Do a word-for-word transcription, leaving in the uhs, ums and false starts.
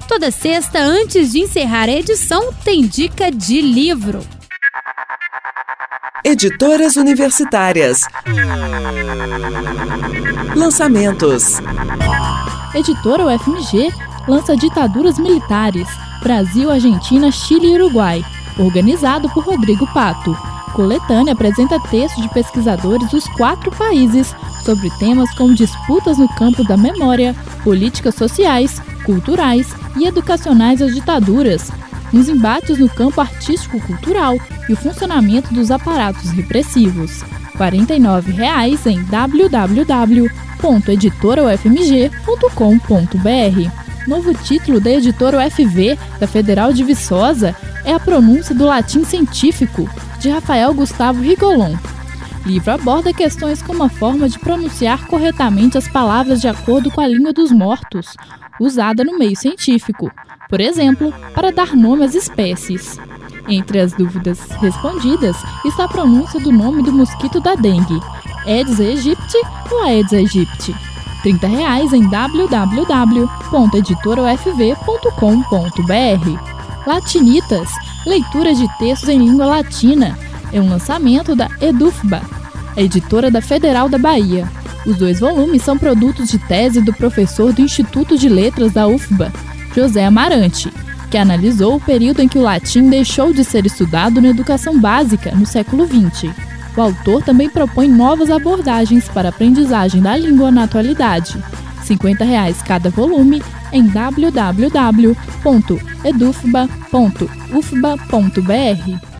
Toda sexta, antes de encerrar a edição, tem dica de livro. Editoras Universitárias. Lançamentos. Editora U F M G lança Ditaduras Militares, Brasil, Argentina, Chile e Uruguai, organizado por Rodrigo Pato. Coletânea apresenta textos de pesquisadores dos quatro países sobre temas como disputas no campo da memória, políticas sociais, culturais e educacionais às ditaduras, os embates no campo artístico-cultural e o funcionamento dos aparatos repressivos. quarenta e nove reais em w w w ponto editora u f m g ponto com ponto b r. Novo título da editora U F V, da Federal de Viçosa, é A Pronúncia do Latim Científico, de Rafael Gustavo Rigolon. O livro aborda questões como a forma de pronunciar corretamente as palavras de acordo com a língua dos mortos, usada no meio científico, por exemplo, para dar nome às espécies. Entre as dúvidas respondidas está a pronúncia do nome do mosquito da dengue, Aedes aegypti ou Aedes aegypti. trinta reais em w w w ponto editora u f v ponto com ponto b r. Latinitas, leitura de textos em língua latina, é um lançamento da EDUFBA, a editora da Federal da Bahia. Os dois volumes são produtos de tese do professor do Instituto de Letras da U F B A, José Amarante, que analisou o período em que o latim deixou de ser estudado na educação básica no século vinte. O autor também propõe novas abordagens para a aprendizagem da língua na atualidade. cinquenta reais cada volume em w w w ponto edufba ponto u f b a ponto b r.